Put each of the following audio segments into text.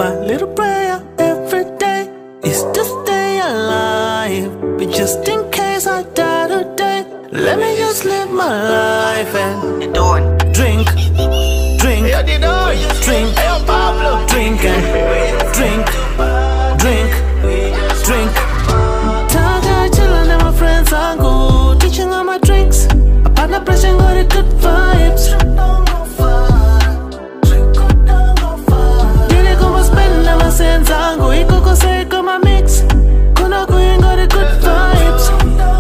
My little prayer every day is to stay alive. But just in case I die today, let me just live my life and drink, drink, drink, drink and drink, drink, drink. Taga chillin' and my friends are good, teaching all my drinks. A partner pressing all the good vibes. Dili como spend na my sense ango, iko ko say come mix. Kuna kuing all the good vibes.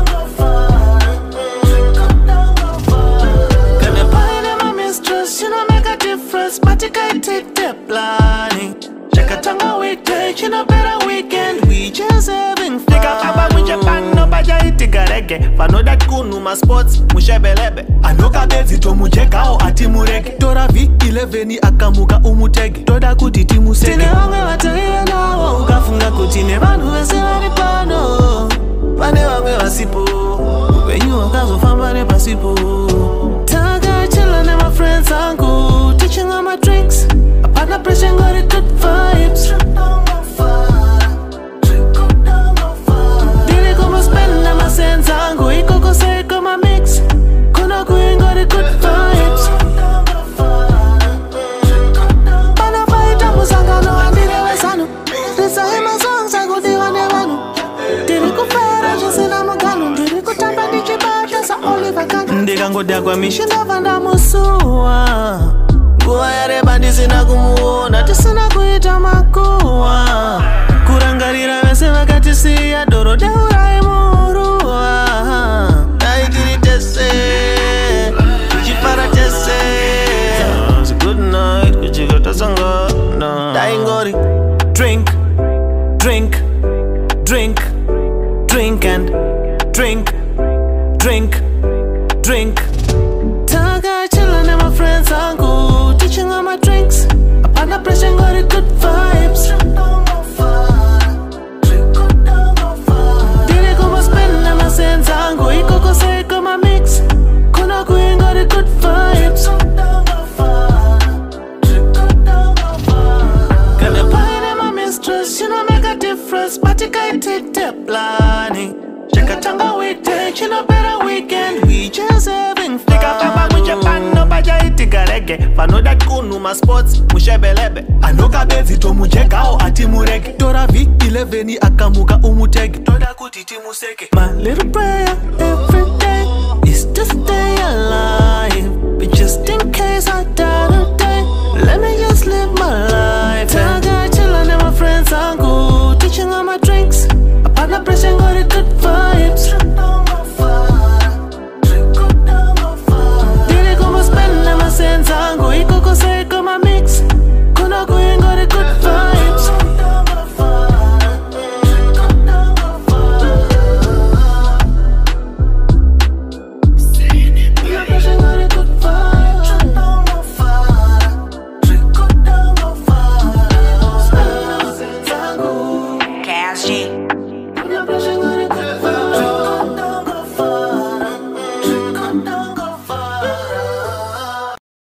Gonna buy them my mistress, you know make a difference, but you can't take the planning. Check a tongue weekday, you know better weekend. We just having fun. Tika papa muje pan no baja itika reggae. Fano that kunu ma sports mushebelebe. Anoka bezi to mujeka o ati murege. Tora V11 akamuka umutege. Toda kuti timu sege. Tine wange wataliwe nawo. Ukafunga kutine vanhu wese walipano. Vane wange wasipo. Wenyu wakazo fambane pasipo. Taga chillin' and my friends are good, teaching all my drinks. A partner pressing all the good vibes. Dili como spend na my sense ango, iko ko say come mix. Kuna kuing all the good vibes. Bana fighta musanga no andile wesanu. Risa hima songs ago diwa nevanu. Dili kufera jisina maganu. Dili kutamba dijibata sa Oliver Kanu. Ndika ngodia kwa mishinda vanda musua. Nguwa ya reba ndisina kumuona, tisina kuita makuwa. Kurangarira wese wakati siya doro deura imurua. Naikiri tese, kuchipara tese. It's a good night, kuchikota sanga na daingori. Drink, drink, drink, drink and drink, drink, drink. Taga chillin' and my friends are good, teaching all my drinks. A partner pressing all the good vibes. Dili como spend na my sense ango, iko ko say come mix. Kuna kuing all the good vibes. Gonna buy them my mistress, you know make a difference, but you can't take the planning. Check a tongue weekday, you know better weekend. We just having fun. Tika papa muje pan no baja itika reggae. Fano that kunu ma sports mushebelebe. Anoka bezi to mujeka o ati murege. Tora V11 akamuka umutege. Toda kuti timu seke. My little prayer every day is to stay alive. But just in case I die today,